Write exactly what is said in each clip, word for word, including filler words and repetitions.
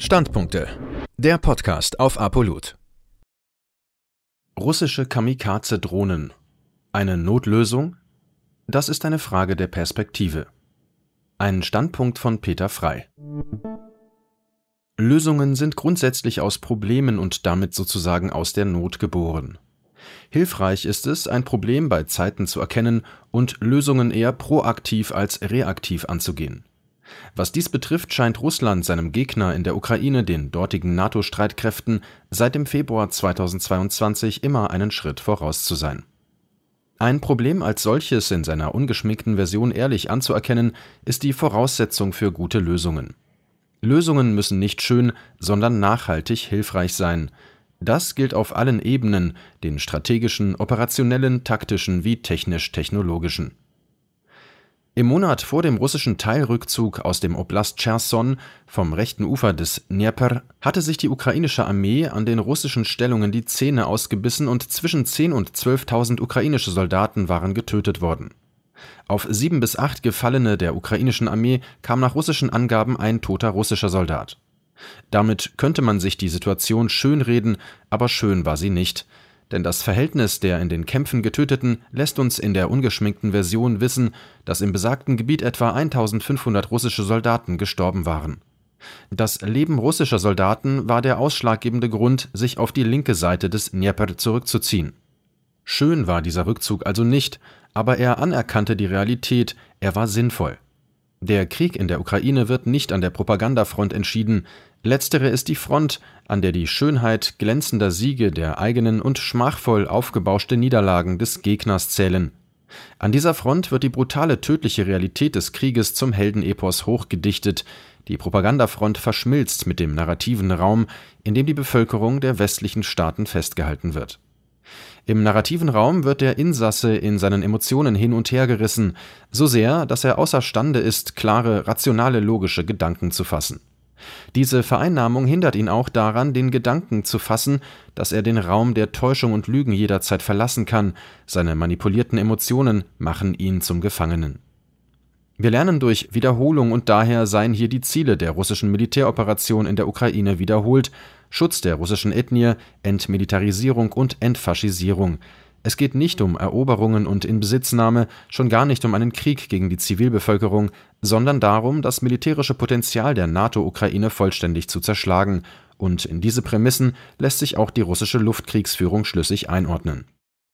Standpunkte. Der Podcast auf Apollut. Russische Kamikaze-Drohnen. Eine Notlösung? Das ist eine Frage der Perspektive. Ein Standpunkt von Peter Frey. Lösungen sind grundsätzlich aus Problemen und damit sozusagen aus der Not geboren. Hilfreich ist es, ein Problem bei Zeiten zu erkennen und Lösungen eher proaktiv als reaktiv anzugehen. Was dies betrifft, scheint Russland seinem Gegner in der Ukraine, den dortigen NATO-Streitkräften, seit dem Februar zweitausendzweiundzwanzig immer einen Schritt voraus zu sein. Ein Problem als solches in seiner ungeschminkten Version ehrlich anzuerkennen, ist die Voraussetzung für gute Lösungen. Lösungen müssen nicht schön, sondern nachhaltig hilfreich sein. Das gilt auf allen Ebenen, den strategischen, operationellen, taktischen wie technisch-technologischen. Im Monat vor dem russischen Teilrückzug aus dem Oblast Cherson vom rechten Ufer des Dnepr hatte sich die ukrainische Armee an den russischen Stellungen die Zähne ausgebissen und zwischen zehntausend und zwölftausend ukrainische Soldaten waren getötet worden. Auf sieben bis acht Gefallene der ukrainischen Armee kam nach russischen Angaben ein toter russischer Soldat. Damit könnte man sich die Situation schönreden, aber schön war sie nicht. Denn das Verhältnis der in den Kämpfen Getöteten lässt uns in der ungeschminkten Version wissen, dass im besagten Gebiet etwa eintausendfünfhundert russische Soldaten gestorben waren. Das Leben russischer Soldaten war der ausschlaggebende Grund, sich auf die linke Seite des Dnepr zurückzuziehen. Schön war dieser Rückzug also nicht, aber er anerkannte die Realität, er war sinnvoll. Der Krieg in der Ukraine wird nicht an der Propagandafront entschieden. Letztere ist die Front, an der die Schönheit glänzender Siege der eigenen und schmachvoll aufgebauschte Niederlagen des Gegners zählen. An dieser Front wird die brutale, tödliche Realität des Krieges zum Heldenepos hochgedichtet. Die Propagandafront verschmilzt mit dem narrativen Raum, in dem die Bevölkerung der westlichen Staaten festgehalten wird. Im narrativen Raum wird der Insasse in seinen Emotionen hin und her gerissen, so sehr, dass er außerstande ist, klare, rationale, logische Gedanken zu fassen. Diese Vereinnahmung hindert ihn auch daran, den Gedanken zu fassen, dass er den Raum der Täuschung und Lügen jederzeit verlassen kann. Seine manipulierten Emotionen machen ihn zum Gefangenen. Wir lernen durch Wiederholung und daher seien hier die Ziele der russischen Militäroperation in der Ukraine wiederholt: Schutz der russischen Ethnie, Entmilitarisierung und Entfaschisierung. Es geht nicht um Eroberungen und Inbesitznahme, schon gar nicht um einen Krieg gegen die Zivilbevölkerung, sondern darum, das militärische Potenzial der NATO-Ukraine vollständig zu zerschlagen. Und in diese Prämissen lässt sich auch die russische Luftkriegsführung schlüssig einordnen.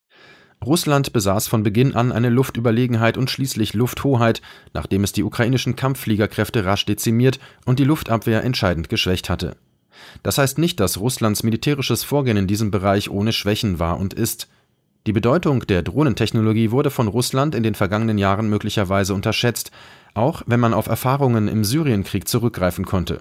Russland besaß von Beginn an eine Luftüberlegenheit und schließlich Lufthoheit, nachdem es die ukrainischen Kampffliegerkräfte rasch dezimiert und die Luftabwehr entscheidend geschwächt hatte. Das heißt nicht, dass Russlands militärisches Vorgehen in diesem Bereich ohne Schwächen war und ist. Die Bedeutung der Drohnentechnologie wurde von Russland in den vergangenen Jahren möglicherweise unterschätzt, auch wenn man auf Erfahrungen im Syrienkrieg zurückgreifen konnte.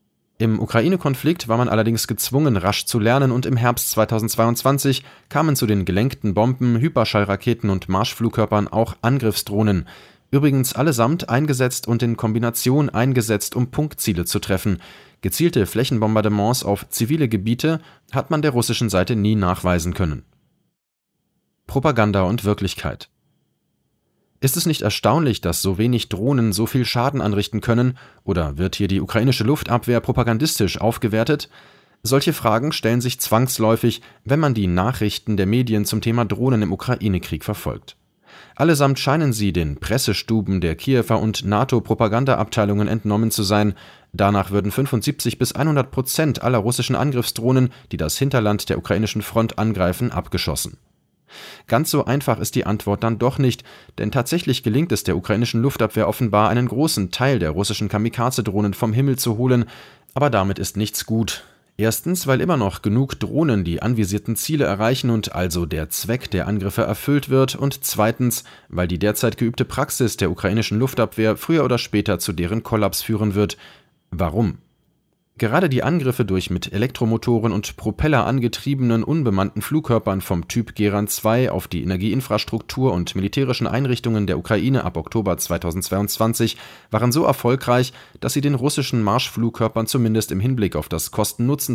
Im Ukraine-Konflikt war man allerdings gezwungen, rasch zu lernen, und im Herbst zweitausendzweiundzwanzig kamen zu den gelenkten Bomben, Hyperschallraketen und Marschflugkörpern auch Angriffsdrohnen, übrigens allesamt eingesetzt und in Kombination eingesetzt, um Punktziele zu treffen. Gezielte Flächenbombardements auf zivile Gebiete hat man der russischen Seite nie nachweisen können. Propaganda und Wirklichkeit. Ist es nicht erstaunlich, dass so wenig Drohnen so viel Schaden anrichten können, oder wird hier die ukrainische Luftabwehr propagandistisch aufgewertet? Solche Fragen stellen sich zwangsläufig, wenn man die Nachrichten der Medien zum Thema Drohnen im Ukraine-Krieg verfolgt. Allesamt scheinen sie den Pressestuben der Kiewer und NATO-Propagandaabteilungen entnommen zu sein. Danach würden fünfundsiebzig bis hundert Prozent aller russischen Angriffsdrohnen, die das Hinterland der ukrainischen Front angreifen, abgeschossen. Ganz so einfach ist die Antwort dann doch nicht, denn tatsächlich gelingt es der ukrainischen Luftabwehr offenbar, einen großen Teil der russischen Kamikaze-Drohnen vom Himmel zu holen, aber damit ist nichts gut. Erstens, weil immer noch genug Drohnen die anvisierten Ziele erreichen und also der Zweck der Angriffe erfüllt wird, und zweitens, weil die derzeit geübte Praxis der ukrainischen Luftabwehr früher oder später zu deren Kollaps führen wird. Warum? Gerade die Angriffe durch mit Elektromotoren und Propeller angetriebenen unbemannten Flugkörpern vom Typ Geran zwei auf die Energieinfrastruktur und militärischen Einrichtungen der Ukraine ab Oktober zweitausendzweiundzwanzig waren so erfolgreich, dass sie den russischen Marschflugkörpern zumindest im Hinblick auf das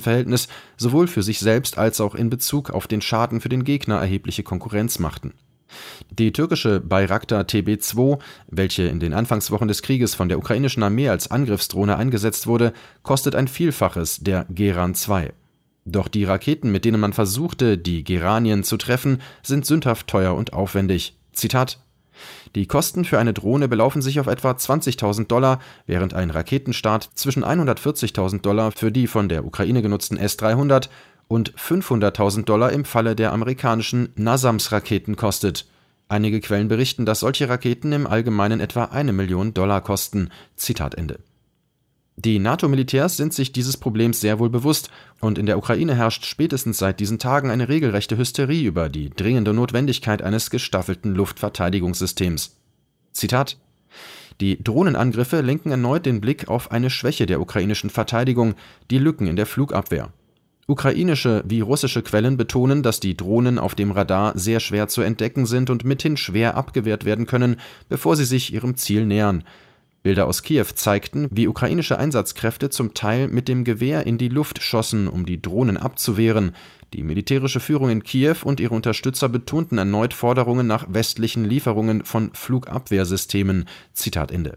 Kosten-Nutzen-Verhältnis sowohl für sich selbst als auch in Bezug auf den Schaden für den Gegner erhebliche Konkurrenz machten. Die türkische Bayraktar T B zwei, welche in den Anfangswochen des Krieges von der ukrainischen Armee als Angriffsdrohne eingesetzt wurde, kostet ein Vielfaches der Geran zwei. Doch die Raketen, mit denen man versuchte, die Geranien zu treffen, sind sündhaft teuer und aufwendig. Zitat: Die Kosten für eine Drohne belaufen sich auf etwa zwanzigtausend Dollar, während ein Raketenstart zwischen hundertvierzigtausend Dollar für die von der Ukraine genutzten S dreihundert und fünfhunderttausend Dollar im Falle der amerikanischen NASAMS-Raketen kostet. Einige Quellen berichten, dass solche Raketen im Allgemeinen etwa eine Million Dollar kosten. Zitat Ende. Die NATO-Militärs sind sich dieses Problems sehr wohl bewusst und in der Ukraine herrscht spätestens seit diesen Tagen eine regelrechte Hysterie über die dringende Notwendigkeit eines gestaffelten Luftverteidigungssystems. Zitat: Die Drohnenangriffe lenken erneut den Blick auf eine Schwäche der ukrainischen Verteidigung, die Lücken in der Flugabwehr. Ukrainische wie russische Quellen betonen, dass die Drohnen auf dem Radar sehr schwer zu entdecken sind und mithin schwer abgewehrt werden können, bevor sie sich ihrem Ziel nähern. Bilder aus Kiew zeigten, wie ukrainische Einsatzkräfte zum Teil mit dem Gewehr in die Luft schossen, um die Drohnen abzuwehren. Die militärische Führung in Kiew und ihre Unterstützer betonten erneut Forderungen nach westlichen Lieferungen von Flugabwehrsystemen. Zitat Ende.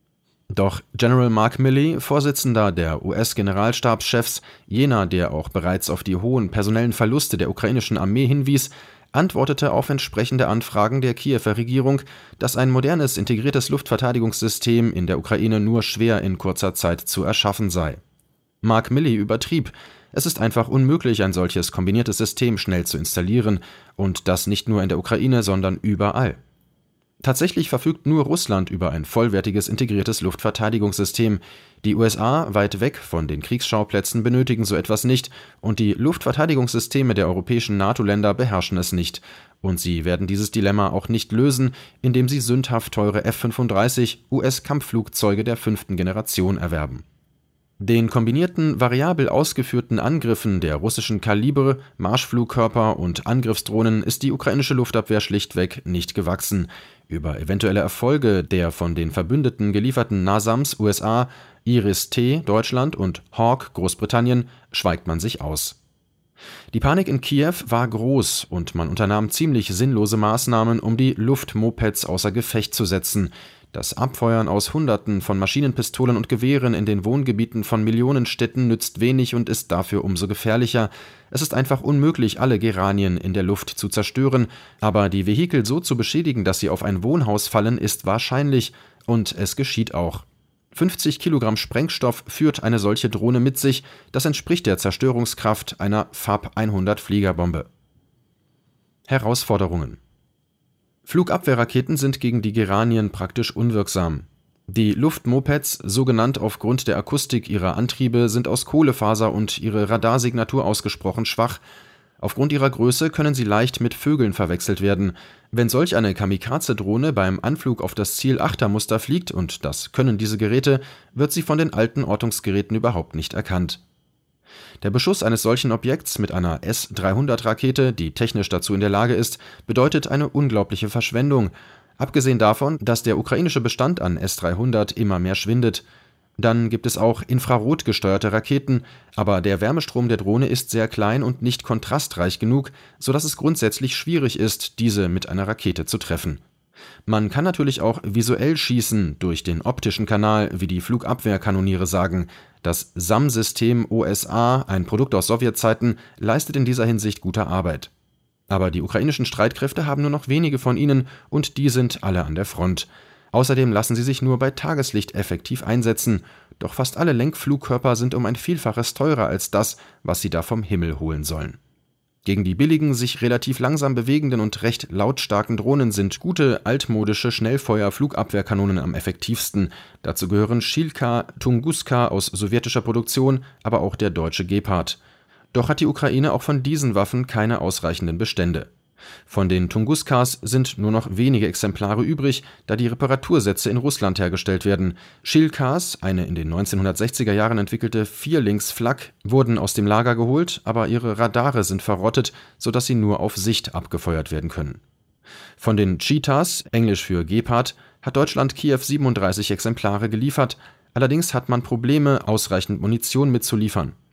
Doch General Mark Milley, Vorsitzender der U S-Generalstabschefs, jener, der auch bereits auf die hohen personellen Verluste der ukrainischen Armee hinwies, antwortete auf entsprechende Anfragen der Kiewer Regierung, dass ein modernes, integriertes Luftverteidigungssystem in der Ukraine nur schwer in kurzer Zeit zu erschaffen sei. Mark Milley übertrieb: Es ist einfach unmöglich, ein solches kombiniertes System schnell zu installieren, und das nicht nur in der Ukraine, sondern überall. Tatsächlich verfügt nur Russland über ein vollwertiges integriertes Luftverteidigungssystem. Die U S A, weit weg von den Kriegsschauplätzen, benötigen so etwas nicht, und die Luftverteidigungssysteme der europäischen NATO-Länder beherrschen es nicht. Und sie werden dieses Dilemma auch nicht lösen, indem sie sündhaft teure F fünfunddreißig U S-Kampfflugzeuge der fünften Generation erwerben. Den kombinierten, variabel ausgeführten Angriffen der russischen Kaliber, Marschflugkörper und Angriffsdrohnen ist die ukrainische Luftabwehr schlichtweg nicht gewachsen. Über eventuelle Erfolge der von den Verbündeten gelieferten NASAMS U S A, Iris-T Deutschland und Hawk Großbritannien schweigt man sich aus. Die Panik in Kiew war groß und man unternahm ziemlich sinnlose Maßnahmen, um die Luftmopeds außer Gefecht zu setzen. Das Abfeuern aus Hunderten von Maschinenpistolen und Gewehren in den Wohngebieten von Millionenstädten nützt wenig und ist dafür umso gefährlicher. Es ist einfach unmöglich, alle Geranien in der Luft zu zerstören, aber die Vehikel so zu beschädigen, dass sie auf ein Wohnhaus fallen, ist wahrscheinlich, und es geschieht auch. fünfzig Kilogramm Sprengstoff führt eine solche Drohne mit sich, das entspricht der Zerstörungskraft einer F A B hundert Fliegerbombe. Herausforderungen: Flugabwehrraketen sind gegen die Geranien praktisch unwirksam. Die Luftmopeds, so genannt aufgrund der Akustik ihrer Antriebe, sind aus Kohlefaser und ihre Radarsignatur ausgesprochen schwach. Aufgrund ihrer Größe können sie leicht mit Vögeln verwechselt werden. Wenn solch eine Kamikaze-Drohne beim Anflug auf das Ziel Achtermuster fliegt, und das können diese Geräte, wird sie von den alten Ortungsgeräten überhaupt nicht erkannt. Der Beschuss eines solchen Objekts mit einer S dreihundert Rakete, die technisch dazu in der Lage ist, bedeutet eine unglaubliche Verschwendung. Abgesehen davon, dass der ukrainische Bestand an S dreihundert immer mehr schwindet. Dann gibt es auch infrarotgesteuerte Raketen, aber der Wärmestrom der Drohne ist sehr klein und nicht kontrastreich genug, sodass es grundsätzlich schwierig ist, diese mit einer Rakete zu treffen. Man kann natürlich auch visuell schießen, durch den optischen Kanal, wie die Flugabwehrkanoniere sagen. Das S A M-System O S A, ein Produkt aus Sowjetzeiten, leistet in dieser Hinsicht gute Arbeit. Aber die ukrainischen Streitkräfte haben nur noch wenige von ihnen und die sind alle an der Front. Außerdem lassen sie sich nur bei Tageslicht effektiv einsetzen, doch fast alle Lenkflugkörper sind um ein Vielfaches teurer als das, was sie da vom Himmel holen sollen. Gegen die billigen, sich relativ langsam bewegenden und recht lautstarken Drohnen sind gute, altmodische Schnellfeuer-Flugabwehrkanonen am effektivsten. Dazu gehören Shilka, Tunguska aus sowjetischer Produktion, aber auch der deutsche Gepard. Doch hat die Ukraine auch von diesen Waffen keine ausreichenden Bestände. Von den Tunguskas sind nur noch wenige Exemplare übrig, da die Reparatursätze in Russland hergestellt werden. Shilkas, eine in den neunzehnhundertsechziger Jahren entwickelte Vierlings-Flak, wurden aus dem Lager geholt, aber ihre Radare sind verrottet, sodass sie nur auf Sicht abgefeuert werden können. Von den Cheetahs, englisch für Gepard, hat Deutschland Kiew siebenunddreißig Exemplare geliefert, allerdings hat man Probleme, ausreichend Munition mitzuliefern.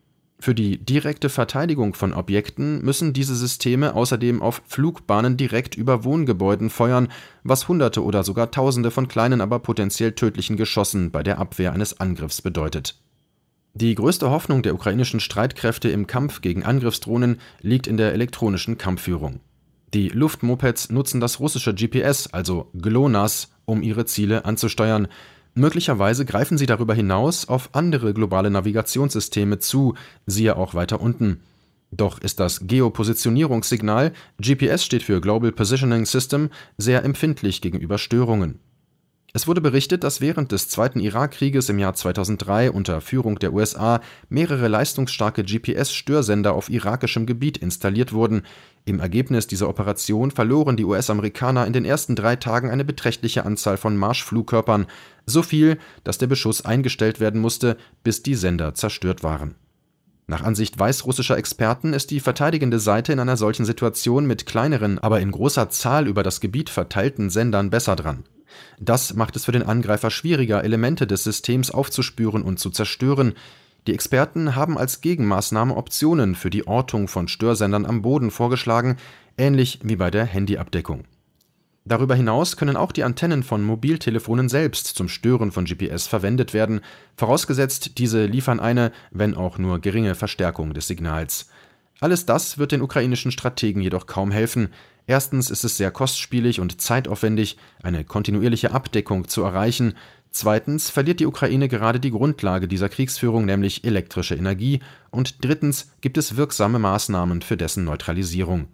Für die direkte Verteidigung von Objekten müssen diese Systeme außerdem auf Flugbahnen direkt über Wohngebäuden feuern, was Hunderte oder sogar Tausende von kleinen, aber potenziell tödlichen Geschossen bei der Abwehr eines Angriffs bedeutet. Die größte Hoffnung der ukrainischen Streitkräfte im Kampf gegen Angriffsdrohnen liegt in der elektronischen Kampfführung. Die Luftmopeds nutzen das russische G P S, also GLONASS, um ihre Ziele anzusteuern. Möglicherweise greifen sie darüber hinaus auf andere globale Navigationssysteme zu, siehe auch weiter unten. Doch ist das Geopositionierungssignal, G P S steht für Global Positioning System, sehr empfindlich gegenüber Störungen. Es wurde berichtet, dass während des Zweiten Irakkrieges im Jahr zweitausenddrei unter Führung der U S A mehrere leistungsstarke G P S-Störsender auf irakischem Gebiet installiert wurden. Im Ergebnis dieser Operation verloren die U S-Amerikaner in den ersten drei Tagen eine beträchtliche Anzahl von Marschflugkörpern, so viel, dass der Beschuss eingestellt werden musste, bis die Sender zerstört waren. Nach Ansicht weißrussischer Experten ist die verteidigende Seite in einer solchen Situation mit kleineren, aber in großer Zahl über das Gebiet verteilten Sendern besser dran. Das macht es für den Angreifer schwieriger, Elemente des Systems aufzuspüren und zu zerstören. Die Experten haben als Gegenmaßnahme Optionen für die Ortung von Störsendern am Boden vorgeschlagen, ähnlich wie bei der Handyabdeckung. Darüber hinaus können auch die Antennen von Mobiltelefonen selbst zum Stören von G P S verwendet werden, vorausgesetzt, diese liefern eine, wenn auch nur geringe Verstärkung des Signals. Alles das wird den ukrainischen Strategen jedoch kaum helfen. Erstens ist es sehr kostspielig und zeitaufwendig, eine kontinuierliche Abdeckung zu erreichen. Zweitens verliert die Ukraine gerade die Grundlage dieser Kriegsführung, nämlich elektrische Energie. Und drittens gibt es wirksame Maßnahmen für dessen Neutralisierung.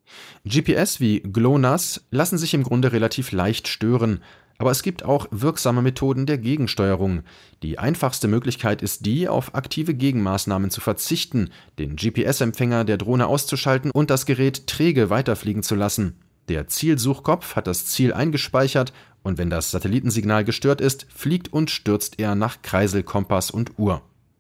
G P S wie GLONASS lassen sich im Grunde relativ leicht stören, aber es gibt auch wirksame Methoden der Gegensteuerung. Die einfachste Möglichkeit ist die, auf aktive Gegenmaßnahmen zu verzichten, den G P S-Empfänger der Drohne auszuschalten und das Gerät träge weiterfliegen zu lassen. Der Zielsuchkopf hat das Ziel eingespeichert und wenn das Satellitensignal gestört ist, fliegt und stürzt er nach Kreisel, Kompass und Uhr.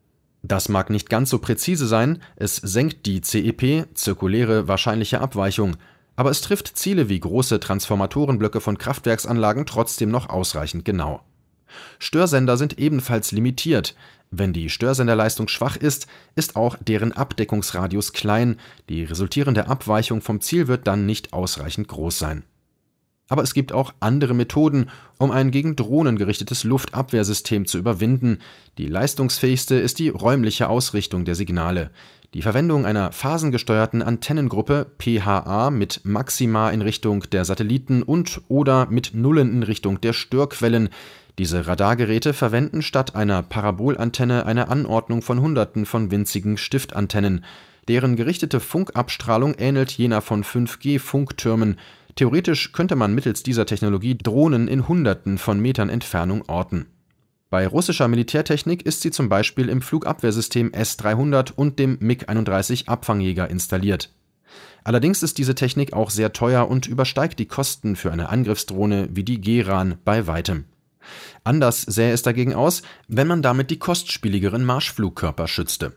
Das mag nicht ganz so präzise sein, es senkt die C E P, zirkuläre wahrscheinliche Abweichung, aber es trifft Ziele wie große Transformatorenblöcke von Kraftwerksanlagen trotzdem noch ausreichend genau. Störsender sind ebenfalls limitiert. Wenn die Störsenderleistung schwach ist, ist auch deren Abdeckungsradius klein, die resultierende Abweichung vom Ziel wird dann nicht ausreichend groß sein. Aber es gibt auch andere Methoden, um ein gegen Drohnen gerichtetes Luftabwehrsystem zu überwinden. Die leistungsfähigste ist die räumliche Ausrichtung der Signale. Die Verwendung einer phasengesteuerten Antennengruppe P H A mit Maxima in Richtung der Satelliten und oder mit Nullen in Richtung der Störquellen. Diese Radargeräte verwenden statt einer Parabolantenne eine Anordnung von Hunderten von winzigen Stiftantennen. Deren gerichtete Funkabstrahlung ähnelt jener von fünf G Funktürmen. Theoretisch könnte man mittels dieser Technologie Drohnen in Hunderten von Metern Entfernung orten. Bei russischer Militärtechnik ist sie zum Beispiel im Flugabwehrsystem S dreihundert und dem MiG einunddreißig Abfangjäger installiert. Allerdings ist diese Technik auch sehr teuer und übersteigt die Kosten für eine Angriffsdrohne wie die Geran bei weitem. Anders sähe es dagegen aus, wenn man damit die kostspieligeren Marschflugkörper schützte.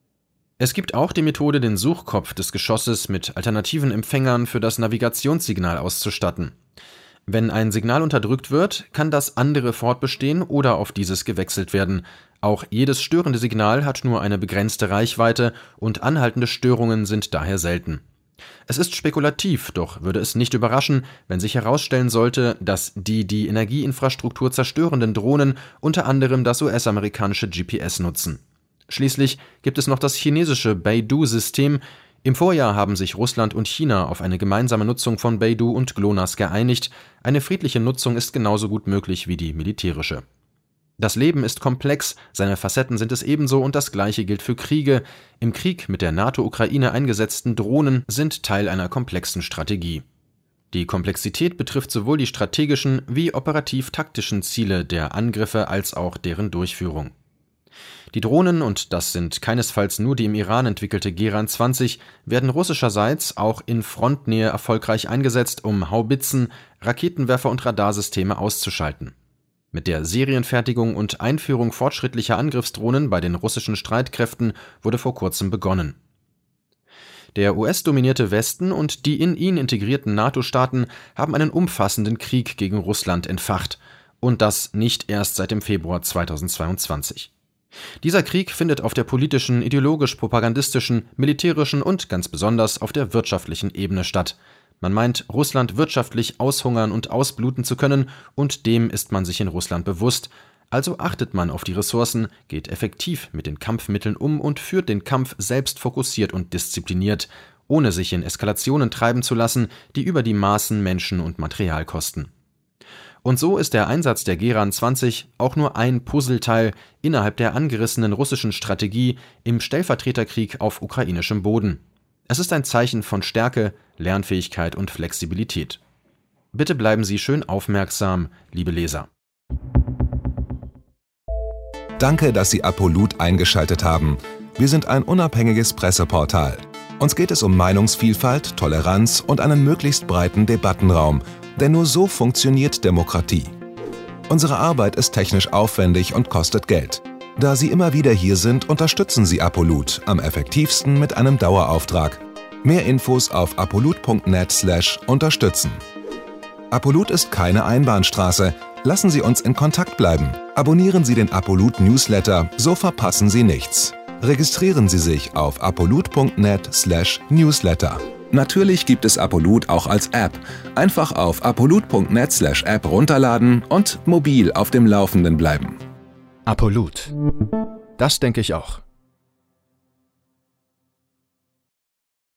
Es gibt auch die Methode, den Suchkopf des Geschosses mit alternativen Empfängern für das Navigationssignal auszustatten. Wenn ein Signal unterdrückt wird, kann das andere fortbestehen oder auf dieses gewechselt werden. Auch jedes störende Signal hat nur eine begrenzte Reichweite und anhaltende Störungen sind daher selten. Es ist spekulativ, doch würde es nicht überraschen, wenn sich herausstellen sollte, dass die die Energieinfrastruktur zerstörenden Drohnen unter anderem das U S-amerikanische G P S nutzen. Schließlich gibt es noch das chinesische Beidou-System. Im Vorjahr haben sich Russland und China auf eine gemeinsame Nutzung von Beidou und GLONASS geeinigt. Eine friedliche Nutzung ist genauso gut möglich wie die militärische. Das Leben ist komplex, seine Facetten sind es ebenso und das Gleiche gilt für Kriege. Im Krieg mit der NATO-Ukraine eingesetzten Drohnen sind Teil einer komplexen Strategie. Die Komplexität betrifft sowohl die strategischen wie operativ-taktischen Ziele der Angriffe als auch deren Durchführung. Die Drohnen, und das sind keinesfalls nur die im Iran entwickelte Geran zwanzig, werden russischerseits auch in Frontnähe erfolgreich eingesetzt, um Haubitzen, Raketenwerfer und Radarsysteme auszuschalten. Mit der Serienfertigung und Einführung fortschrittlicher Angriffsdrohnen bei den russischen Streitkräften wurde vor kurzem begonnen. Der U S-dominierte Westen und die in ihn integrierten NATO-Staaten haben einen umfassenden Krieg gegen Russland entfacht, und das nicht erst seit dem Februar zweitausendzweiundzwanzig. Dieser Krieg findet auf der politischen, ideologisch-propagandistischen, militärischen und ganz besonders auf der wirtschaftlichen Ebene statt. Man meint, Russland wirtschaftlich aushungern und ausbluten zu können, und dem ist man sich in Russland bewusst. Also achtet man auf die Ressourcen, geht effektiv mit den Kampfmitteln um und führt den Kampf selbst fokussiert und diszipliniert, ohne sich in Eskalationen treiben zu lassen, die über die Maßen Menschen und Material kosten. Und so ist der Einsatz der Geran zwanzig auch nur ein Puzzleteil innerhalb der angerissenen russischen Strategie im Stellvertreterkrieg auf ukrainischem Boden. Es ist ein Zeichen von Stärke, Lernfähigkeit und Flexibilität. Bitte bleiben Sie schön aufmerksam, liebe Leser. Danke, dass Sie Apolut eingeschaltet haben. Wir sind ein unabhängiges Presseportal. Uns geht es um Meinungsvielfalt, Toleranz und einen möglichst breiten Debattenraum, denn nur so funktioniert Demokratie. Unsere Arbeit ist technisch aufwendig und kostet Geld. Da Sie immer wieder hier sind, unterstützen Sie Apolut am effektivsten mit einem Dauerauftrag. Mehr Infos auf apolut punkt net slash unterstützen. Apolut ist keine Einbahnstraße. Lassen Sie uns in Kontakt bleiben. Abonnieren Sie den Apolut Newsletter, so verpassen Sie nichts. Registrieren Sie sich auf apolut punkt net slash newsletter. Natürlich gibt es Apolut auch als App. Einfach auf apolut punkt net slash app runterladen und mobil auf dem Laufenden bleiben. Apolut. Das denke ich auch.